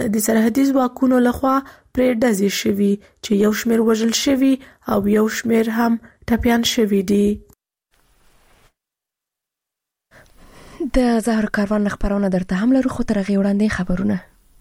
د سرحدي ځواکونو لخوا پرې ډزې شوي چې یو شمېر وژل شوي او یو شمېر هم ټپیان شوي دي. د زهر کاروان خبرونه درته هم لرو، خو تر هغې وړاندې خبرونه.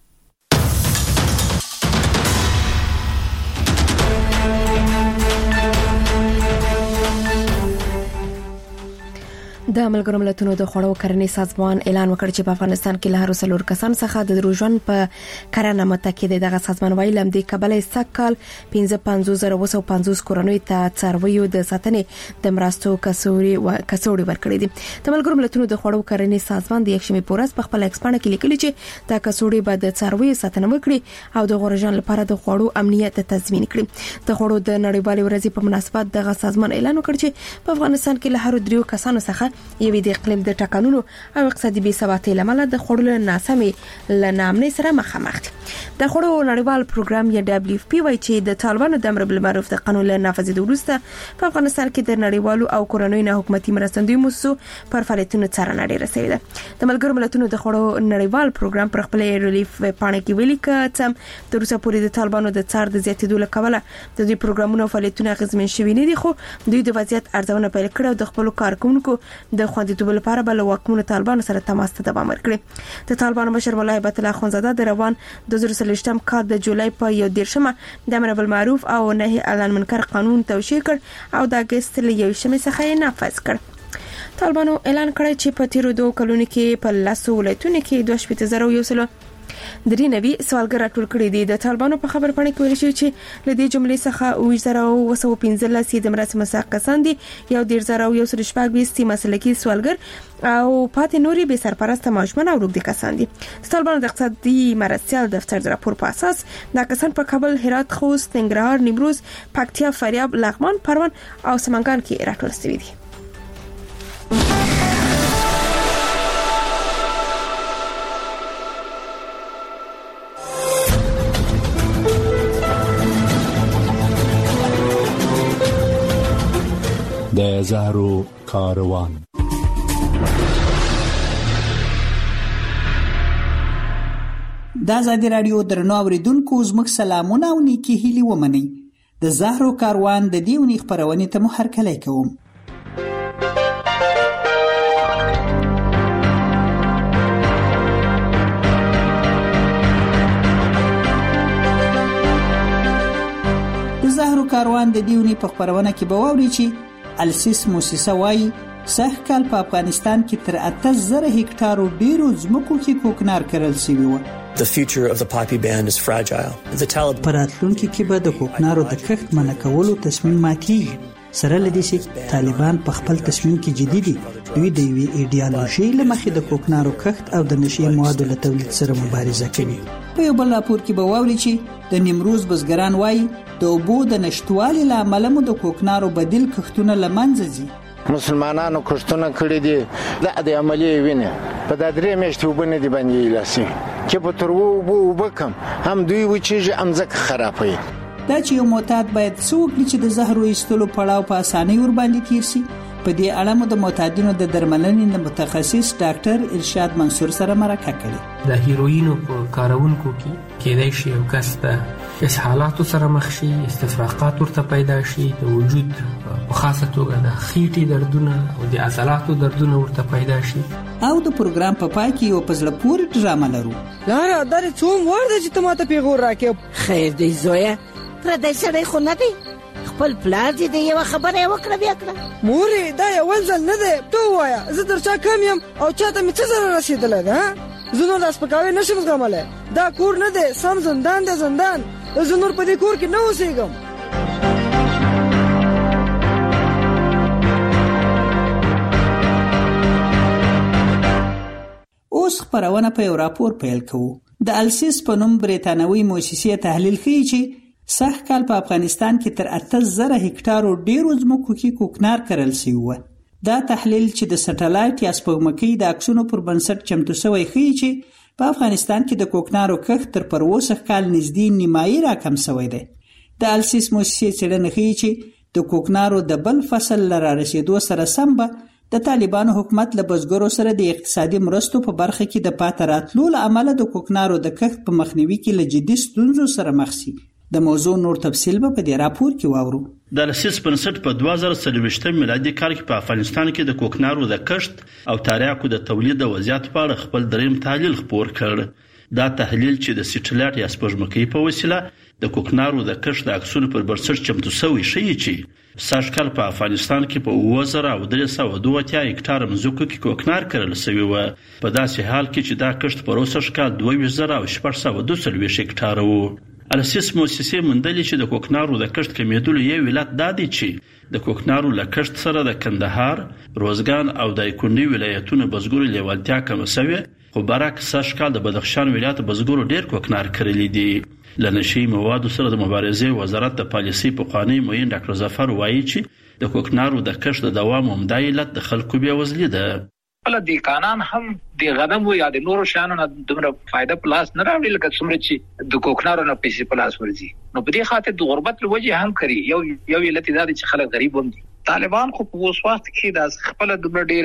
د ملګرو ملتونو د خوړو کرنې سازمان اعلان وکړ چې په افغانستان کې له هر 4 کسان څخه د ژوند په کرنه متکي دی. دغه سازمان وایي لمدې کبله سکهال 55,250 کورنۍ ته څارویو د ساتنې د مرستو کڅوړې ورکړې دي. د ملګرو ملتونو د خوړو کرنې سازمان د یکشنبه په ورځ په خپل ایکسپانه کې لیکلي چې دا کڅوړې به د څارویو ساتنه وکړي او د غوړژان لپاره د خوړو امنیت تضمین کړي. د خوړو د نړیوالې ورځې په مناسبت دغه سازمان اعلان وکړ چې په افغانستان کې له هر 3 کسانو څخه یوې د اقلیم د ټاکنونو او اقتصادي بې ثباتۍ لامل د خوړو ناسمې لنامنې سره مخامخ دي. د خوړو نړیوال پروګرام یا WFP وایي چې د طالبانو د امر بالمعروف د قانون له نافذېدو وروسته په افغانستان کې د نړیوالو او کورنیو نه حکومتي مرستندویو مؤسسو پر فعالیتونو څارنه ډېره شوې ده. د ملګرو ملتونو د خوړو نړیوال پروګرام پر خپل ریلیف پاڼه کې ویلي چې د روسا پورې د طالبانو د څار د زیاتېدو له کبله د دې پروګرامونو فعالیتونه اغیزمن شوي نه دي، خو دوی د وضعیت ارزونه پیل کړې او د خپل کارکونکو د خوندیتوب لپاره بل واکمنو طالبانو سره تماس ته دوام ورکړي. د طالبانو مشر مولا هیبت الله اخونزاده د روان 2023م کال د جولای په 1 د امر بالمعروف او نهي عن المنکر قانون توشیح کړ او د اگست له 1 څخه یې نافذ کړ. طالبانو اعلان کړی چې په تیرو 2 کلونو کې په 10 ولایتونو کې 2.0 درې نوي سوالګر راټول کړي دي. د طالبانو په خبر پاڼه کې ویل شوی چې له دې جملې څخه 215 د مراسم مساق کسان دي، یو 1,120 مسلکي سوالګر او پاتې نوري به سرپرست ماشومان او روږدي کسان دي. طالبانو د اقتصادي مرستیال دفتر د راپور په اساس دا کسان په کابل، هرات، خوست، ننګرهار، نیمروز، پکتیا، فاریاب، لغمان، پروان او سمنګان کې راټول شوي دي. د زهرو کاروان. د ازادي رادیو درنو اوریدونکو زموږ سلامونه او نیکی هیلې ومنئ. د زهرو کاروان د دې ونې خپرونې ته مو هرکلی کوم. د زهرو کاروان د دې ونې په خپرونه کې به واورئ چې السیس موسسه وایي سږکال په افغانستان کې تر 8,000 هکټارو ډیرو ځمکو کې کوکنار کرل شوی و. The future of the poppy band is fragile. The Taliban په راتلونکي کې به د کوکنارو د کښت منع کولو تصمیم ماتېږي. سره لدې چې طالبان په خپل تصمیم کې جدي دي. دوی د یوې ایډیالوژي له مخې د کوکنارو کښت او د نشي موادو له تولید سره مبارزه کوي. په یو بل راپور کې به واورئ چې د نیمروز بزګران وایي د اوبو د نشټوالي له امله مو د کوکنارو بدیل کښتونه له منځه ځي. مسلمانانو کښتونه کړي دي د عملیې وینه په د 3 میاشتې وبنه دي باندې لاسي چې په تر وبکم هم دوی و چې امزک خرابوي. دا چې یو معتاد باید څوک چې د زهرو ایستلو پړاو په اسانۍ ور باندې تیر شي. په دې اړه مو د معتادینو د درملنې متخصص ډاکټر ارشاد منصور سره مرکه کړې. د هیروینو په کارونکو کې کېدای شي یو کس د اسهالاتو سره مخ شي، استفراغات ورته پیدا شي، د وجود په خاصه توګه د خېټې دردونه او د عضلاتو دردونه ورته پیدا شي. او د پروګرام په پای کې یو پزله پورې ډرامه لرو. لاره درې څوم ورده چې ته ماته پیغور راکې. خیر دی زویا، پردی سړی خو نه دی، خپل پلار دې یو خبره وکړه بیا کړه. مورې دا یو ځل نه دی، ته وایا زه درچا کم یم او چاته مې څه ضرر رسیدلی ده؟ زه نور د سپکاوي نشم زغملی. دا کور نه دی، سم زندان دی زندان. زه نور په دې کور کې نه اوسېږم. اوس خپرونه په یو راپور پیل کوو. د السیس په نوم بریتانوي موسسې تحلیل ښیي چې سږکال په افغانستان کې تر 8,000 هکټارو ډیرو ځمکو کې کوکنار کرل شوی و. دا تحلیل چې د سټلایټ یا سپوږمکۍ د عکسونو پر بنسټ چمتو شوی ښیي چې په افغانستان کې د کوکنارو کښت تر پر اوسه کال نږدې نیمایي راکم شوی دی. د السیس موسسې څېړنه ښیي چې د کوکنارو د بل فصل له رارسېدو سره سم به د طالبانو حکومت له بزګرو سره د اقتصادي مرستو په برخه کې د پاتې راتلو له امله د کوکنارو د کښت په مخنیوي کې له جدي ستونزو سره مخ شي. د موضوع نور تفصیل به په دې راپور کې واورو. د لسیس بنسټ په 2023 میلادي کال کې په افغانستان کې د کوکنارو د کښت او تریاکو د تولید د وضعیت په اړه خپل دریم تحلیل خپور کړ. دا تحلیل چې د سټلایټ یا سپوږمکۍ په وسیله د کوکنارو د کښت د عکسونو پر بنسټ چمتو شوی شي چې سږکال په افغانستان کې په 2332 هکټار مځکو کې کوکنار کرل شوی و، په داسې حال کې چې دا کښت په روسش کال 2722 هکټار و. السیس موسسې مندلې چې د کوکنارو د کښت کمیدلو یو ولایت دادی چې د کوکنارو له کښت سره د کندهار، روزګان او دایکنډي ولایتونو بزګرو لیوالتیا کم شوی، خو برعکس سږکال د بدخشان ولایت بزګرو ډیر کوکنار کړلی دي. لنشي موادو سره د مبارزې وزارت د پالیسي پخوانی معین ډاکټر ظفر وایي چې د کوکنارو د کښت د دوام عمده علت د خلکو بیوزلي ده. بل د قانون هم د غنم یا د نورو شانو نه دومره فائدہ پلاس نه راوړي لکه څومره چې د کوکنارو نه پیسې پلاس ورځي. نو په دې خاطر د غربت لوجه هم کوي یو علت دا چې خلک غریب هم دي. طالبان خو په اوس وخت کې د خپل دومره ډیر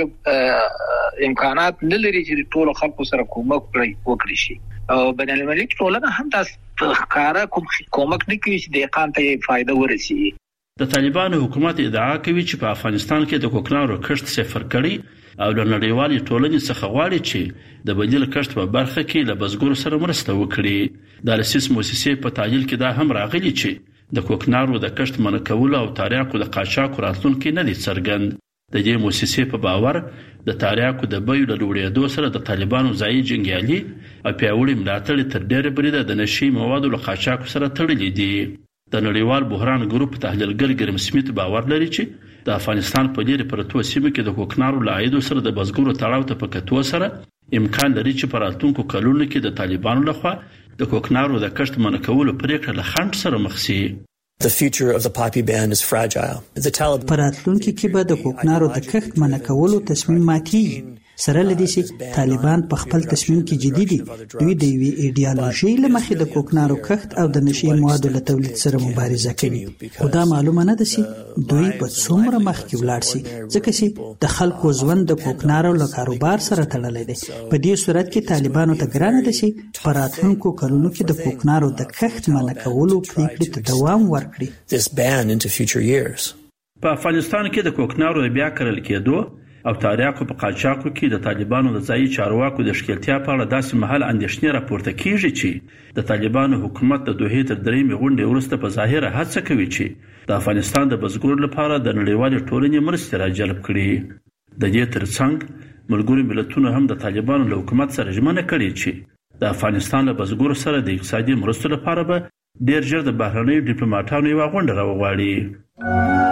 امکانات نه لري چې ټول خلکو سره کومک وکړي شي او بین المللي ټولنه هم تاسو ښکارا کومک نه کوي چې د قانون ته فائدہ ورسي. د طالبانو حکومت ادعا کوي چې په افغانستان کې د کوکنارو کښت صفر کړي او د نړیوالې ټولنې څخه غواړي چې د بدیل کښت په برخه کې له بزګرو سره مرسته وکړي. د السیس موسسې په تحلیل کې دا هم راغلي چې د کوکنارو د کښت منع کول او تریاکو د قاچاق راتلونکي نه دي څرګند. د دې موسسې په باور د تریاکو د بیو له لوړېدو سره د طالبانو ځایي جنګیالي او پیاوړي ملاتړ تر ډېره بریده د نشي موادو له قاچاق سره تړلي دي. د نړیوال بحران ګروپ تحلیلګر ګرم سمیت باور لري چې د افغانستان په لري پرتو سیمه کې د کوکنارو له عایدو سره د بزګرو تړاو ته په کتو سره امکان لري چې په راتلونکو کلونو کې د طالبانو لخوا د کوکنارو د کښت منع کولو پریکړه له خنډ سره مخ شي. The future of the poppy ban is fragile. The Taliban په راتلونکي کې به د کوکنارو د کښت منع کولو تصمیم ماتېږي. سره لدې چې طالبان په خپل تصمیم کې جدي دي. دوی د یوې ایډیالوژي له مخې د کوکنارو کښت او د نشي موادو له تولید سره مبارزه کوي. خو دا معلومه نه ده چې دوی په څومره مخکې ولاړ شي ځکه چې د خلکو ژوند د کوکنارو له کاروبار سره تړلی دی. په دې صورت کې طالبانو ته ګرانه ده چې په راتلونکو کلونو کې د کوکنارو د کښت منع کولو پریکړې ته دوام ورکړي. This ban into future years. په افغانستان کې د کوکنارو بیا کرل کېدو او تریاکو په قاچاقو کې د طالبانو د ځایي چارواکو د ښکیلتیا په اړه داسې مهال اندېښنې راپورته کیږي چې د طالبانو حکومت د دوحې تر درېیمې غونډې وروسته په ظاهره هڅه کوي چې د افغانستان د بزګرو لپاره د نړیوالې ټولنې مرستې راجلب کړي. د دې ترڅنګ ملګرو ملتونو هم د طالبانو له حکومت سره ژمنه کړې چې د افغانستان له بزګرو سره د اقتصادي مرستو لپاره به ډېر ژر د بهرنیو ډیپلوماټانو یوه غونډه راوغواړي.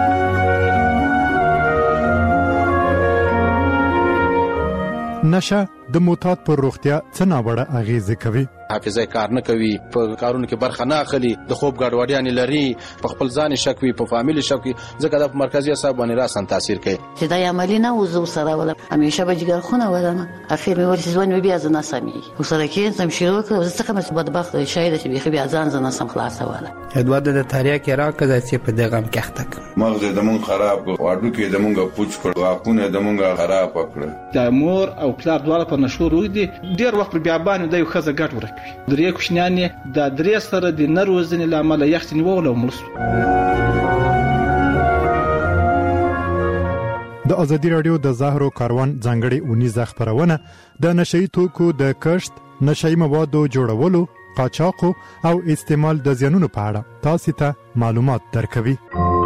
نشه د معتاد پر روغتیا څه ناوړه اغیزه کوي. حافظه کار نه کوي، په کارونو کې برخه نه اخلي، د خوب ګډوډیاں لري، په خپل ځان شک وي، په فامیل شک وي، ځکه د مرکزی اعصاب باندې راسن تاثیر کوي. چې دا عملی نه وزو سره ولا همیشه به جګر خونه ولنه اخر مې ورسې ځوان بیا ځنه سمي وسره کې سم شروع کړ زه څنګه مې بدبخت شاید چې بیا ځان ځنه سم خلاصه ولا ادوار د تاریخ کې راکړه چې په دغه مخته مغز د مون خراب واډو کې د مونږه پوچ کړ واقونه د مونږه خراب کړ. د مور او پلار دواړه په نشور ودی ډیر وخت بیا باندې د یو خزه ګټ ورکوي. درې کوشنیانې د درې سره د نروزنې لامل یخت نیول او مرسته. د ازادي رادیو د زهرو کاروان ځانګړي اونیزه خبرونه د نشئی توکو د کښت، نشئی موادو جوړولو، قاچاق او استعمال د زیانونو په اړه تاسو ته معلومات درکوي.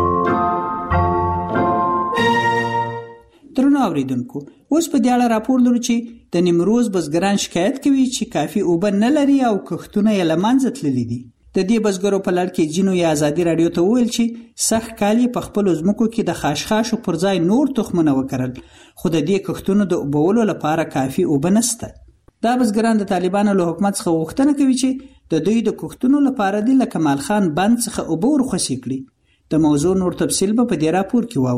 درنو اوریدونکو، اوس په دې اړه راپور لرو چې د نیمروز بزګران شکایت کوي چې کافي اوبه نه لري او کښتونه یې له منځه تللي دي. د دې بزګرو په لړ کې ځینو یا ازادي رادیو ته وویل چې سخت کال په خپل ځمکو کې د خاشخاشو پر ځای نور تخمونه وکرل، خو د دې کښتونو د اوبولو لپاره کافي اوبه نشته. دا بزګران د طالبانو له حکومت څخه غوښتنه کوي چې د دوی د کښتونو لپاره د کمال خان بند څخه اوبه ورخصي کړي. د موضوع نور تفصیل به په دې راپور کې واورو.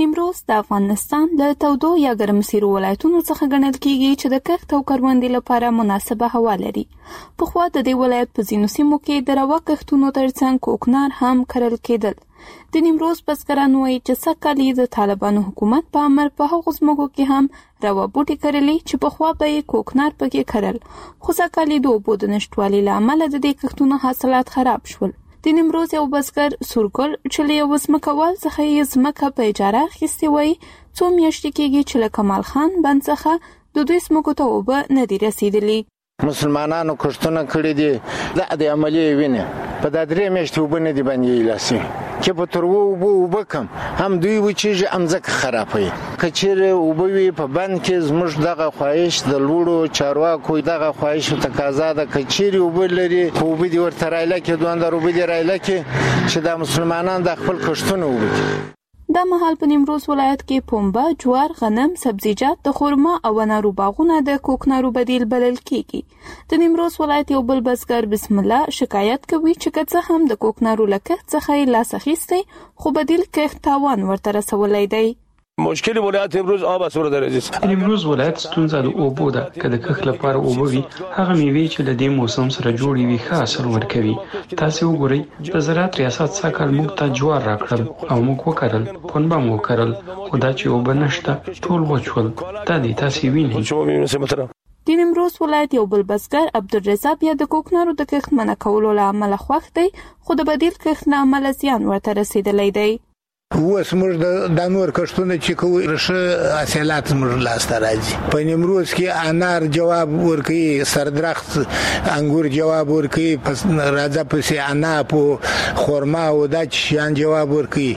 نیمروز د افغانستان له تودو یا ګرمسیرو ولایتونو څخه ګڼل کیږي چې د کښت او کروندې لپاره مناسبه هوا لري. پخوا د دې ولایت په ځینو سیمو کې د روا کښتونو ترڅنګ کوکنار هم کرل کېدل. د نیمروز بزګران وایي چې سږکال د طالبانو حکومت په امر په هغو ځمکو کې هم روا بوټي کرلي چې پخوا به یې کوکنار پکې کرل، خو سږکال د اوبو د نشتوالي له امله د دې کښتونو حاصلات خراب شول. د نیمروز یو بزګر سورګل چې له یو ځمکوال څخه یې ځمکه په اجاره اخیستې وایي څو میاشتې کېږي چې له کمال خان بند څخه د دوی ځمکو ته اوبه نه دي رسېدلي. مسلمانانو کښتونه کړي دي، دا د عملي وینې په دا 3 میاشتې اوبه نه دي باندې لاسي چې په تر اوبه کم هم دوی وچیږي هم ځکه خرابوي. که چیرې اوبه وي په بند کې زموږ دغه خواهش د لوړو چارواکو دغه خواهش تقاضا ده که چیرې اوبه لري اوبه دې ورته رایله کړي، دوامداره اوبه دې رایله کړي چې دا مسلمانان د خپل کښتونه اوبه کړي. دا مهال په نیمروز ولایت کې پنبه، جوار، غنم، سبزیجات، د خرما او انارو باغونه د کوکنارو بدیل بلل کیږي. د نیمروز ولایت یو بل بزګر بسم الله شکایت کوي چې که څه هم د کوکنارو له کښت څخه یې لاس اخیستی خو بدیل کښت تاوان ورته رسولی دی. مشکل ولایت امروز آب اسوره درجه نیمروز ولایت ستونزه د اوبو ده. که د کښت لپاره اوبه وي هغه میوې چې له دې موسم سره جوړې وي ښه حاصل ورکوي. تاسو وګورئ د زراعت ریاست سږکال موږ ته جوار راکړل او موږ وکرل، پنبه مو وکرل، خو دا چې اوبه نشته ټول وچول. دا دی تاسو وینئ. د نیمروز ولایت یو بل بزګر عبدالرزاق بیا د کوکنارو د کښت منع کولو له امله خوښ دی، خو د بدیل کښت له امله زیان ورته رسېدلی دی. اوس موږ د نور کښتونه چې کوو ښه حاصلات موږ لاسته راځي. په نیمروز کې انار جواب ورکوي، سردرخت انګور جواب ورکوي، راځه پسې عناب او خرما او دا شیان جواب ورکوي،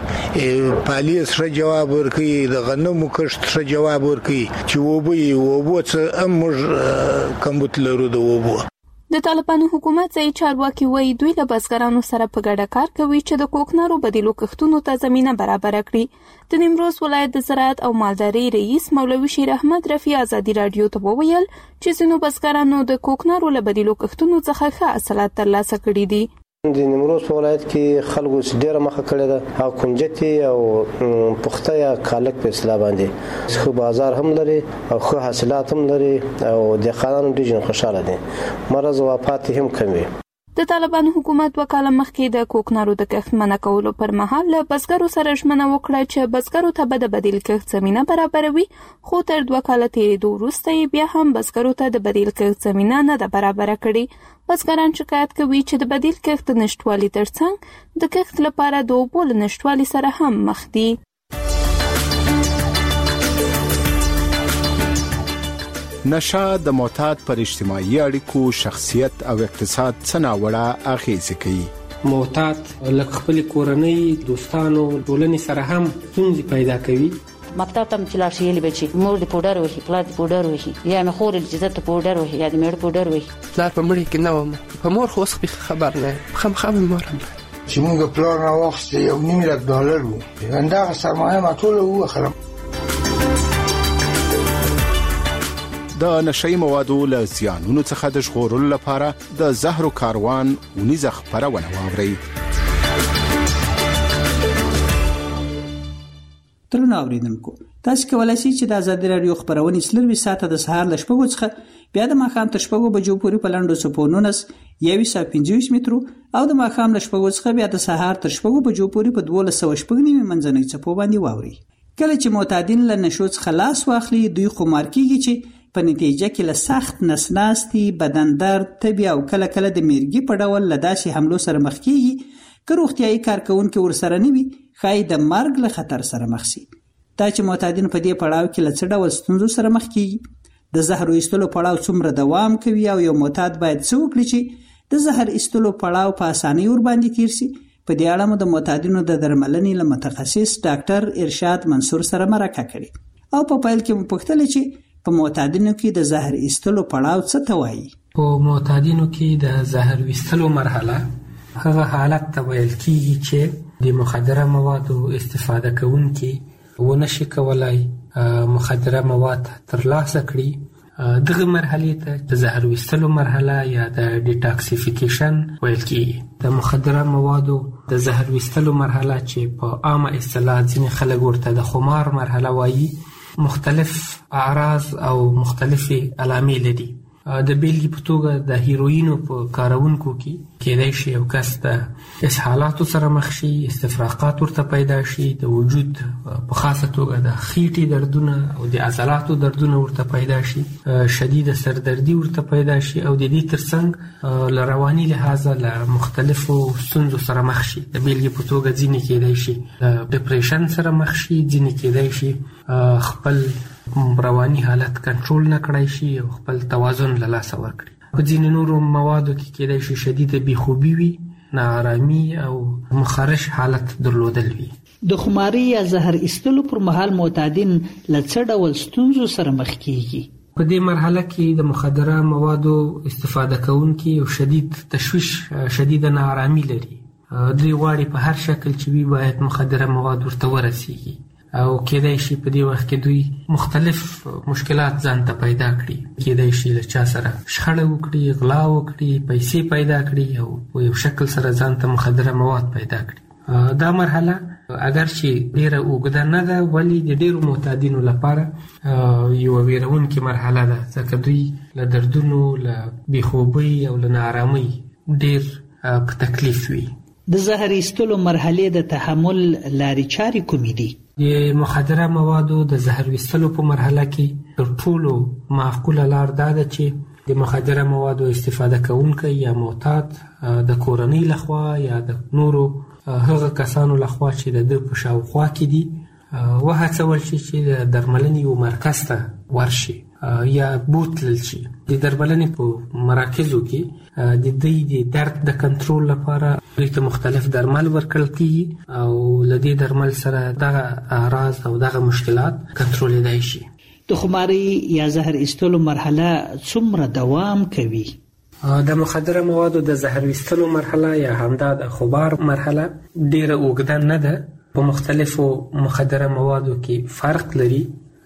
پالیس ښه جواب ورکوي، د غنمو کښت ښه جواب ورکوي چې اوبه څه هم موږ کمبود لرو د اوبو. د طالبانو حکومت ځایي چارواکي وایي دوی له بزګرانو سره په ګډه کار کوي چې د کوکنارو بدیلو کښتونو ته زمینه برابره کړي. د نیمروز ولایت د زراعت او مالدارۍ رئیس مولوي شیر احمد رفیع ازادي راډیو ته وویل چې ځینو بزګرانو د کوکنارو له بدیلو کښتونو څخه ښه حاصلات ترلاسه کړي دي. د نیمروز په ولایت کې خلکو ډیره مخه کړې ده او کنجتي او پخته یا کالک په اصطلاح باندې خو بازار هم لري او خو حاصلات هم لري او د خانانو ډیره خوشاله دي، مرز او وفات هم کم وي. د طالبانو حکومت وکاله مخکې د کوکنارو د کښت منع کولو پر مهال له بزګرو سره ژمنه وکړه چې بزګرو ته به د بدیل کښت زمینه برابروي، خو تر 2 کاله تېرېدو وروسته یې بیا هم بزګرو ته د بدیل کښت زمینه نه ده برابره کړې. بزګران شکایت کوي چې د بدیل کښت نشتوالي ترڅنګ د کښت لپاره د اوبو له نشتوالي سره هم مخ دي. نشه د معتاد پر اجتماعي اړیکو، شخصیت او اقتصاد څه ناوړه اغیزې کوي. معتاد لکه خپل کورنۍ، دوستانو، ټولنې سره هم ستونزې پیدا کوي. مکتب ته چې لاړ شي یې بچي مور دې پوډر وهي، پلار دې پوډر وهي، یا مې خور دې زته پوډر وهي، یا دې مېړه پوډر وهي. پلار په مړي کې نه وم، په مور خو اوس خبر نه خامخا مې مور هم چې موږ پلار نه واخیست $1,000,000 وو، همدغه سرمایه ما ټوله ووخلم. د نشئی موادو له زیانونو څخه د ژغورلو لپاره د زهرو کاروان ونیزه خپرونه واورئ. ترونه اوریدونکو تاسو کولای شئ چې د آزادي رادیو خبرونه سلوي ساعته د سهار ل 8 څخه بیا د ماښام تر 8 بجو پورې په لاندو سپونونس 125 مترو او د ماښام ل 8 څخه بیا د سهار تر 8 بجو پورې په 12.9 منځنۍ چپو باندې واوري. کله چې معتادین له نشو څخه لاس واخلي دوی خمار کیږي چې په نتیجه کې له سخت نسناستي، بدن درد، تبي او کله کله د میرګي په ډول لداسي حملو سره مخ کیږي که روغتيایي کارکونکو ورسره نه وي خای د مرګ له خطر سره مخ شي. دا چې معتادین په دې پړاو کې له څه ډول ستونزو سره مخ کیږي، د زهر ایستلو پړاو څومره دوام کوي او یو معتاد باید څه وکړي چې د زهر ایستلو پړاو په اسانۍ ور باندې تیر شي. په دې اړه مو د معتادینو د درملنې له متخصص ډاکټر ارشاد منصور سره مرکه کړې او په پیل کې مو پوښتل چې په معتادینو کې د زهر ایستلو پړاو څه ته وایي. په معتادینو کې د زهر ایستلو مرحله هغه حالت ته ویل کیږي چې د مخدره موادو استفاده کوونکي ونشي کولای مخدره مواد ترلاسه کړي دغه مرحله ته د زهر ویستلو مرحله یا د ډیټاکسیفیکیشن ویل کیږي. د مخدره موادو د زهر ویستلو مرحله چې په عامه اصطلاح ځینې خلک ورته د خمار مرحله وایي مختلف اعراض او مختلفې علامې لري. د بیلګې په توګه د هیروینو په کارونکو کې کېدای شي یو کس د اسهالاتو سره مخ شي، استفراقات ورته پیدا شي، د وجود په خاصه توګه د خېټې دردونه او د عضلاتو دردونه ورته پیدا شي، شدید سردردي ورته پیدا شي او د دې ترڅنګ له رواني لحاظه له مختلفو ستونزو سره مخ شي. د بیلګې په توګه ځینې کېدای شي د ډیپریشن سره مخ شي، ځینې کېدای شي خپل رواني حالت کنټرول نه کړای شي او خپل توازن له لاسه ورکړي. په ځینې نورو موادو کې کېدای شي شدیده بېخوبي وي، ناارامي او مخرش حالت درلودل وي. د خماري یا زهر ایستلو پر مهال معتادین له څه ډول ستونزو سره مخ کیږي؟ په دې مرحله کې د مخدره موادو استفاده کوونکي یو شدید تشویش، شدیده ناارامي لري. دوی غواړي په هر شکل چې وي باید مخدره مواد ورته ورسیږي او کېدای شي په دې وخت کې دوی مختلف مشکلات ځان ته پیدا کړي. کېدای شي له چا سره شخړه وکړي، غلا وکړي، پیسې پیدا کړي او په یو شکل سره ځان ته مخدره مواد پیدا کړي. دا مرحله اگر چې ډیره اوږده نه ده ولی د ډیرو معتادینو لپاره یو ویرونکې مرحله ده، ځکه دوی له دردونو، له بېخوبۍ او له ناارامۍ ډیر په تکلیف وي. د زهر ایستلو مرحلې د تحمل لارې چارې کومې دي؟ د مخدره موادو د زهر ویستلو په مرحله کې تر ټولو معقوله لار دا ده چې د مخدره موادو استفاده کوونکی یا معتاد د کورنۍ لخوا یا د نورو هغه کسانو لخوا چې د ده په شاوخوا کې دي وهڅول شي چې د درملنې یو مرکز ته ورشي یا بوتلل شي. د درملنې په مراکزو کې د دوی د درد د کنټرول لپاره دوی ته مختلف درمل ورکړل کیږي او له دې درمل سره دغه اعراض او دغه مشکلات کنټرولېدای شي. د خماري یا زهر ایستلو مرحله څومره دوام کوي؟ د مخدره موادو د زهر ایستلو مرحله یا همدا د خمار مرحله ډیره اوږده نه ده. په مختلفو مخدره موادو کې فرق لري.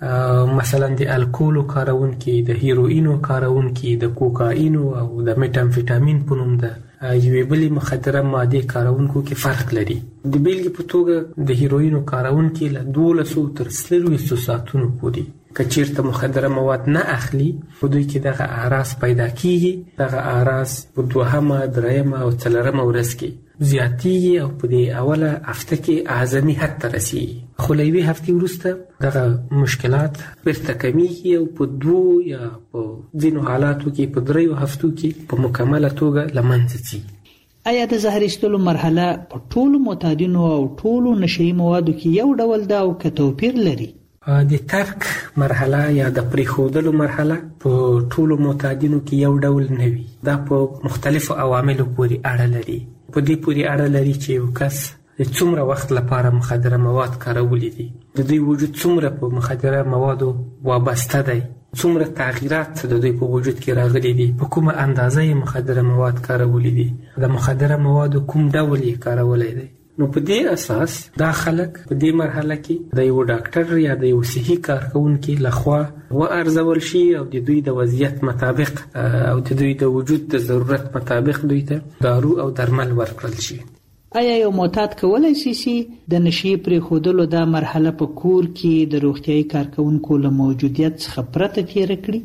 مثلا د الکولو کارونکي، د هیروینو کارونکي، د کوکاینو او د میټامفیټامین په نوم د یوې بلې مخدره مادې کارونکو کې فرق لري. د بیلګې په توګه د هیروینو کارونکي له 12 تر 24 ساعتونو پورې که چیرته مخدره مواد نه اخلي په دوی کې دغه اعراض پیدا کیږي. دغه اعراض په 2، 3 او 4 ورځ کې زیاتیږي او په دې اوله هفته کې اعظمي حد ته رسیږي. خو له یوې هفتې وروسته دغه مشکلات بیرته کمیږي او په 2 یا په ځینو حالاتو کې په 3 هفتو کې په مکمله توګه له منځه ځي. آیا د زهر ایستلو مرحله په ټولو معتادینو او ټولو نشهیي موادو کې یو ډول ده او که توپیر لري؟ د ترک مرحله یا د پریښودلو مرحله په ټولو معتادینو کې یو ډول نه وي. دا په مختلفو عواملو پورې اړه لري. په دې پورې اړه لري چې یو کس د څومره وخت لپاره مخدره مواد کارولی دي، د دوی وجود څومره په مخدره موادو وابسته دی، څومره تغییرات د دوی په وجود کې راغلي دي، په کومه اندازه یې مخدره مواد کارولی دي، د مخدره موادو کوم ډول یې کارولی دی. نو په دې اساس دا خلک په دې مرحله کې د یو ډاکټر یا د یو صحي کارکونکي لخوا وارزول شي او د دوی د وضعیت مطابق او د دوی د وجود د ضرورت مطابق دوی ته دارو او درمل ورکړل شي. آیا یو معتاد کولی شي د نشي پرېښودلو دا مرحله په کور کې د روغتیايي کارکونکو له موجودیت څخه پرته تېره کړي؟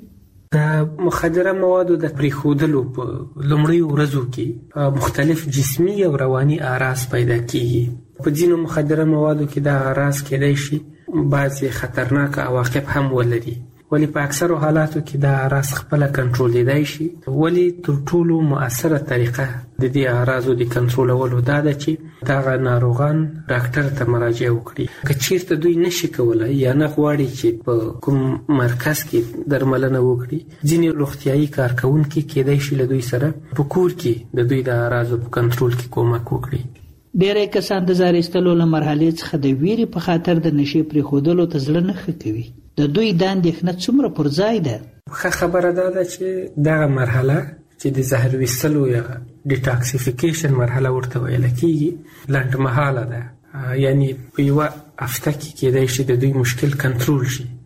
د مخدره موادو د پرېښودلو په لومړیو ورځو کې مختلف جسمي او رواني اعراض پیدا کیږي. په ځینو مخدره موادو کې دا اعراض کېدای شي بعضې خطرناک عواقب هم ولري، ولی په اکثرو حالاتو کې دا اعراض خپله کنټرولېدای شي. ولی تر ټولو مؤثره طریقه د دې اعراضو د کنټرولولو دا ده چې دغه ناروغان ډاکټر ته مراجعه وکړي. که چیرته دوی نشي کولی یا نه غواړي چې په کوم مرکز کې درملنه وکړي، ځینې روغتیايي کارکونکي کېدای شي له دوی سره په کور کې د دوی د اعراضو په کنټرول کې کومک وکړي. ډېری کسان د زهر ایستلو له مرحلې څخه د ویرې په خاطر د نشي پرېښودلو ته زړه نه ښه کوي. د دوی دا اندېښنه څومره پر ځای ده؟ ښه خبره دا ده چې دغه مرحله چې د زهر ویستلو یا ډیټاکسیفیکیشن مرحله ورته ویل کېږي لنډمهاله ده. یعنی په یوه هفته کې کېدای شي د دوی مشکل کنټرول شي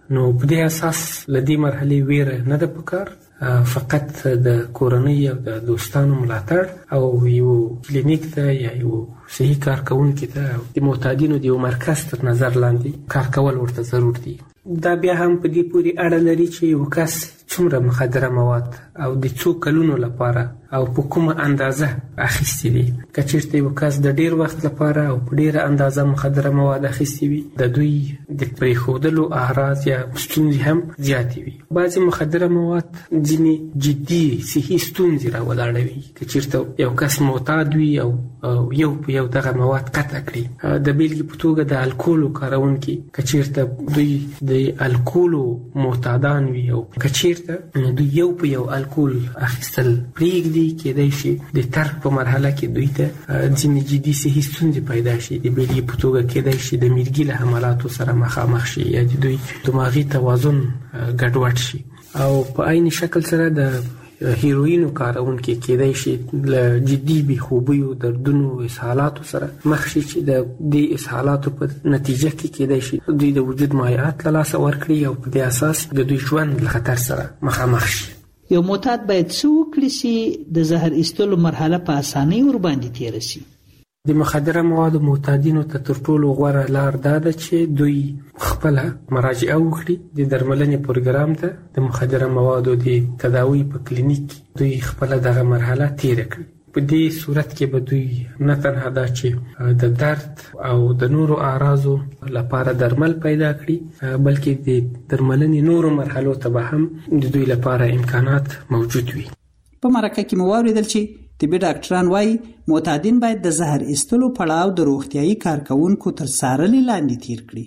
نو په دې اساس لدې مرحلې ویره نه ده پکار، فقط د کورنۍ او د دوستانو ملاتړ او یو کلینیک ته یا یو صحي کارکونکي ته د معتادینو د یو مرکز تر نظر لاندې کار کول ورته ضرور دي. دا بیا هم په دې پورې اړه لري چې یو کس څومره مخدره مواد او د څو کلونو لپاره او په کومه اندازه اخیستي دي. که چېرته یو کس د ډېر وخت لپاره او په ډېره اندازه مخدره مواد اخیستي وي، د دوی د پرېښودلو اعراض یا ستونزې هم زیاتې وي. بعضې مخدره مواد ځینې جدي صحي ستونزې راولاړوي. که چېرته یو کس معتاد وي او یو په یو دغه مواد قطع کړي، د بیلګې په توګه د الکولو کارونکي که چېرته دوی د الکولو معتادان وي او که چېرته دوی یو په یو الکول اخیستل پرېږدي، کېدای شي د ترک په مرحله کې دوی ته ځینې جدي صحي ستونزې پیدا شي. د بیلګې په توګه کېدای شي د میرګي له حملاتو سره مخامخ شي یا د دوی دماغي توازن ګډوډ شي، او په عین شکل سره د هیروینو کارونکي کېدای شي له جدي بېخوبیو، دردونو، اسهالاتو سره مخ شي چې د دې اسهالاتو په نتیجه کې کېدای شي دوی د وجود مایعات له لاسه ورکړي او په دې اساس د دوی ژوند له خطر سره مخامخ شي. یو معتاد باید څه وکړي چې د زهر ایستلو مرحله په اسانۍ ورباندې تېره شي؟ د مخدره موادو معتادینو ته تر ټولو غوره لار دا ده چې دوی خپله مراجعه وکړي د درملنې پروګرام ته. د مخدره موادو د تداوی په کلینیک دوی خپله دغه مرحله تیره کړي. په دې صورت کې به دوی نه تنها دا چې د درد او د نورو اعراضو لپاره درمل پیدا کړي، بلکې د درملنې نورو مرحلو ته به هم د دوی لپاره امکانات موجود وي. په مرکه کې مو واورېدل چې طبي ډاکټران وايي معتادین باید د زهر ایستلو پړاو د روغتیايي کارکونکو تر څارنې لاندې تیر کړي.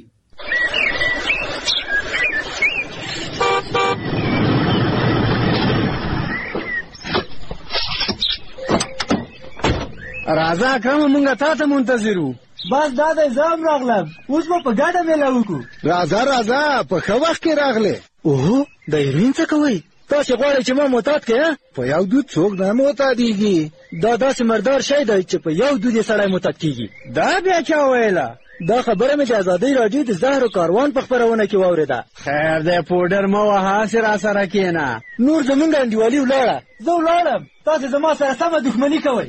راځه اکرم، مونږ تا ته منتظر وو. بس دا د ځام راغلم، اوس به په ګډه میله وکړو. راځه په ښه وخت کې راغلې. اوهو د هیروین څه کوئ؟ تاسې غواړئ چې ما معتاد کړې؟ په یو دود څوک نه معتادېږي. دا داسې مردار شی دی چې په یو دود یې سړی معتاد کېږي. دا بیا چا ویله؟ دا خبره مې د ازادۍ راډیو د زهر کاروان په خپرونه کې واورېده. خیر دی، پوډر مه وهه، هسې راسره کښېنه. نور زمونږ انډیوالي ولاړه. زه ولاړم، تاسې زما سره سمه دښمني کوئ.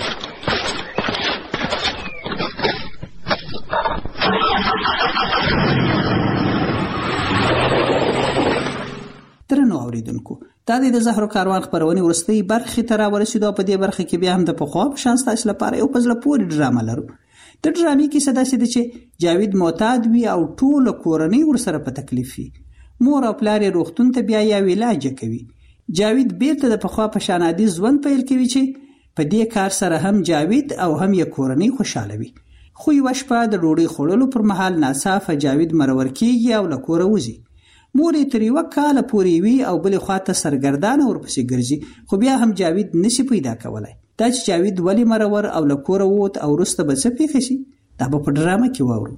درنو اوریدونکو، دا د زهرو کاروان خبرونه ورستۍ برخې ته راورسېدو. په دې برخه کې بیا هم د پخوا په شان ستاسو لپاره یو په زړه پورې ډرامه لرو. د ډرامې کیسه داسې ده چې جاوید معتاد وي او ټوله کورنۍ ورسره په تکلیف وي. مور او پلار یې روغتون ته بیا یو علاج کوي. جاوید بیرته د پخوا په شان عادي ژوند پیل کوي چې په دې کار سره هم جاوید او هم یې کورنۍ خوشاله وي. خو یوه شپه د ډوډۍ خوړلو پر مهال ناڅاپه جاوید مرور کېږي او له کوره وځي. مور یې تر یوه کاله پورې وي او بلې خواته سرګردانه ورپسې ګرځي، خو بیا هم جاوید نشي پیدا کولی. دا چې جاوید ولې مرور او له کوره ووت او وروسته به څه پېښه شي، دا به په ډرامه کې واورو.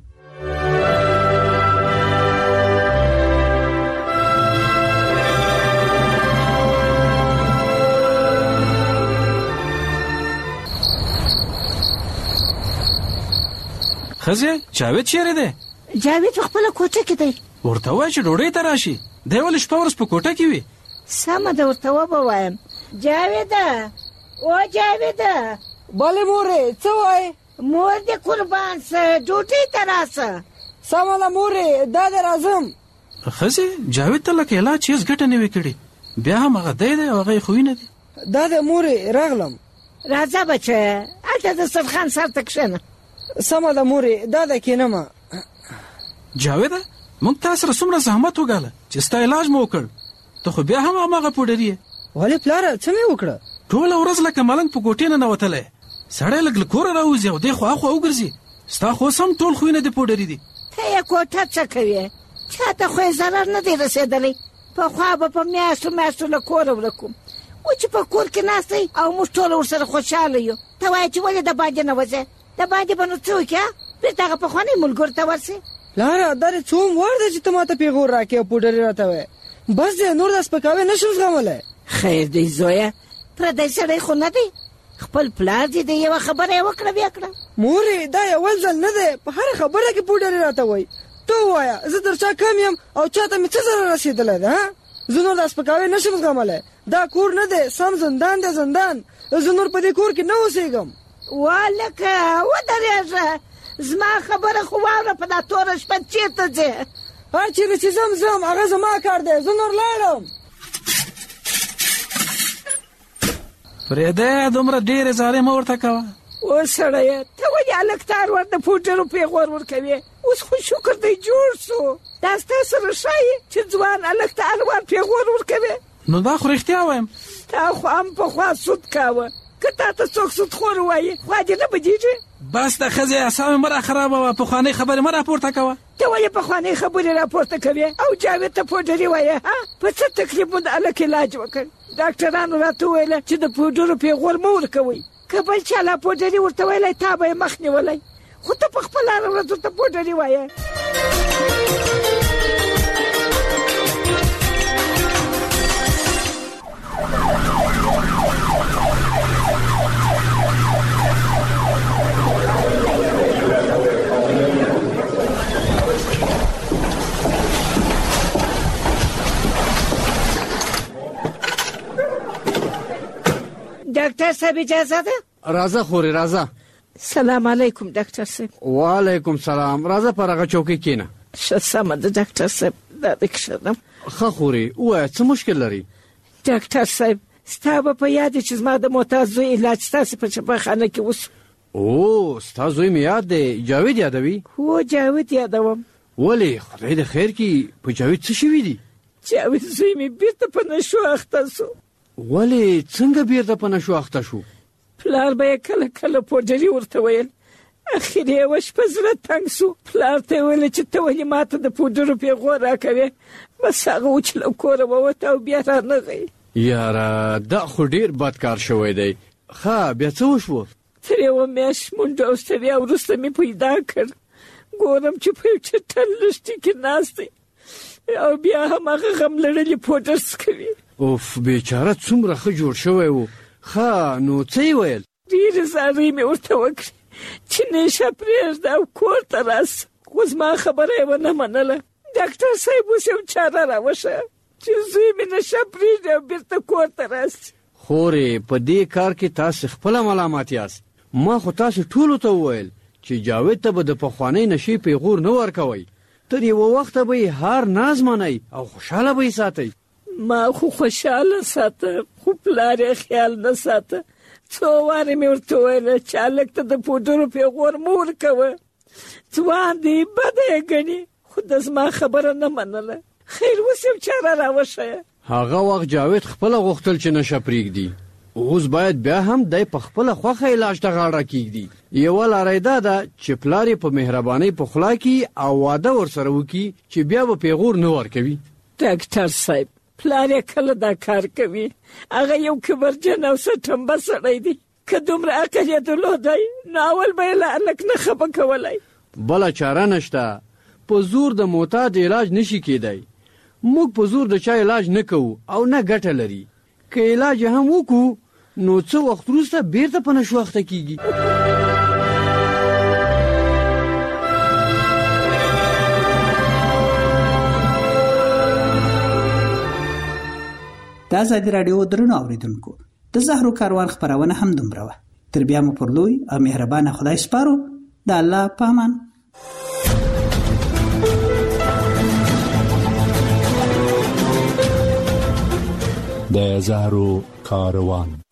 خزه جاوید چیرې دی؟ جاوید په خپله کوټه کې دی. ورته وایه چې ډوډۍ ته راشي. دی ولې شپه ورځ په کوټه کې وي؟ سمه ده، ورته ووایم. جاویده، او جاویده. بله مورې، څه وایې؟ مور دې قربان سه، ډوډۍ ته راسه. سمه ده مورې، دا دې راځم. خزه جاوید ته لکه علاج هېڅ ګټه نه وي کړې، بیا هم هغه دی او هغه یې خوی نه دي. دا د مورې راغلم. راځه بچه، هلته د سرخان سر ته کښېنه. سمه ده مورې، دا د کېنمه. جاویده، موږ تا سره څومره زحمت وګاله چې ستا علاج مو وکړ، ته خو بیا هم هماغه پوډري یې. ولې پلاره، څه مې وکړه؟ ټوله ورځ لکه ملنګ په کوټې نه ننوتلی. سړی لږ له کوره راوځي او دی خوا اخوا وګرځي. ستا خو اوس هم ټول خویونه د پوډري دي. ته یې کوټه څه کوې؟ چاته خو یې ضرر نه دی رسېدلی. پخوا به په میاشتو له کوره ورکوم، و چې په کور کې ناست دی او موږ ټوله ورسره خوشحاله یو. ته وایې چې ولې د باندې نه وځې؟ د باندې به نو څه وکړې؟ بېرته هغه پخواني ملګرو ته ورسې. پلاره، دا دې څوم وار دی چې ته ماته پیغور راکې او پوډري راته وایې؟ بس دی، نور دا سپکاوی نشم زغملی. خیر دی زویه، پردی سړی خو نه دی. خپل پلار دې د یوه خبره یې وکړه بیا کړه. مورې، دا یو ځل نه دی، په هره خبره کې پوډري راته وایي. ته وایا زه در چا کم یم او چاته مې څه ضرر رسېدلی ده؟ زه نور دا سپکاوی نشم زغملی. دا کور نه دی، سم زندان دی زندان. زه نور په دې کور کې نه اوسېږم. والکه ودرېږه، زما خبره خو واوره، په دا توره شپه چېرته ځې؟ هر چېرې چې ځم هغه زما کار دی، زه نور لاړم. فرېده دومره ډېرې زارۍ مه ورته کوه. اوس سړیه ته ولې هلک ته ور د پوډرو پیغور ورکوې؟ اوس خو شکر دی جوړ سو. دا ستا سره ښایي چې ځوان هلک ته هر وار پیغور ورکوې؟ نو دا خو رښتیا وایم. تا خو هم پخوا سود کاوه، که تا ته څوک سودخور ووایي خوا دې نه بدېږي؟ بس د ښځې اعصاب مه راخرابوه، پخوانۍ خبرې مه راپورته کوه. ته ولې پخوانۍ خبرې راپورته کوې او جاوید ته پوډري وایې؟ په څه تکلیف مو د هلک علاج وکړ؟ ډاکټرانو راته وویله چې د پوډرو پیغور مه ورکوئ، که بل چا لا پوډري ورته ویلی تا به یې مخ نیولی، خو ته په خپله هره ورځ ورته پوډري وایې. ډاکټر صاحب اجازه ده؟ راځه خورې راځه. سلام علیکم ډاکټر صاحب. وعلیکم سلام. راځه پر هغه چوکۍ کېنه. ښه سمه ده ډاکټر صاحب، دا د کښېنم. ښه خورې ووایه څه مشکل لري؟ ډاکټر صاحب ستا به په یاد چې زما د معتاد زوی علاج ستاسې په چپاخانه کې وسو. او ستا زوی مې یاد دی، جاوید یادوي؟ هو جاوید یادوم. ولې خدای د خیر کړي په جاوید څه شوي دي؟ جاوید زوی مې بیرته په نشو اخته سو. ولې څنګه بیرته په نشو اخته شو؟ پلار به یې کله کله پوډري ورته ویل، اخر یې یوه شپه زړه تنګ سو. پلار ته یې ویل چې ته ولې ماته د پوډرو پیغور راکوې؟ بس هغه و چې له کوره ووته او بیا رانغی. یاره دا خو ډېر بد کار شوی دی. ښه بیا څه وشوه؟ تر یوه میاشت منډه او ستړیا وروسته مې پیدا کړ. ګورم چې په یو چټل لښتي کې ناست دی او بیا هم هغه غم لړلي پوډر څکوي. اوف بیچاره څومره ښه جوړ شوی و. ښه نو څه یې ویل؟ ډېرې زارۍ مې ورته وکړې چې نشه پرېږده او کور ته راسه، خو زما خبره یې ونه منله. ډاکټر صاحب اوس یو چاره راوښیه چې زوی مې نشه پرېږدي او بېرته کور ته راسي. خورې په دې کار کې تاسې خپله ملامت یاست. ما خو تاسې ټولو ته وویل چې جاوید ته به د پخوانۍ نشې پیغور نه ورکوئ، تر یوه وخته به یې هر ناز منئ او خوشحاله به یې ساتئ. ما خو خوشحاله ساته، خو پلار یې خیال نه ساته. څو وارې مې ورته ویله چې هلک ته د پوډرو پیغور مه ورکوه، ځوان دی بده یې ګڼي، خو د زما خبره نه منله. خیر اوس یو چاره راوښیه. هغه وخت جاوید خپله غوښتل چې نشه پرېږدي، اوس باید بیا هم دی په خپله خوښه علاج ته غاړه کېږدي. یوه لاره یې دا ده چې پلار یې په مهربانۍ پخلا کړي او واده ورسره وکړي چې بیا به پیغور نه ورکوي. ډاکټر صاحب پلار یې کله دا کار کوي؟ هغه یو کبرجن او سټمبه سړی دی، که دومره عقل یې درلودی نو اول به یې له هلک نه خفه کولی. بله چاره نشته، په زور د معتاد علاج نشي کېدی. موږ په زور د چا علاج نه کوو او نه ګټه لري. که علاج هم وکړو نو څه وخت وروسته بیرته په نشو اخته کېږي. د ازادي راډیو درنو اوریدونکو، د زهرو کاروان خپرونه هم دومره وه. تر بیا مو پر لوی او مهربانه خدای سپارو. د الله په امان. د زهرو کاروان.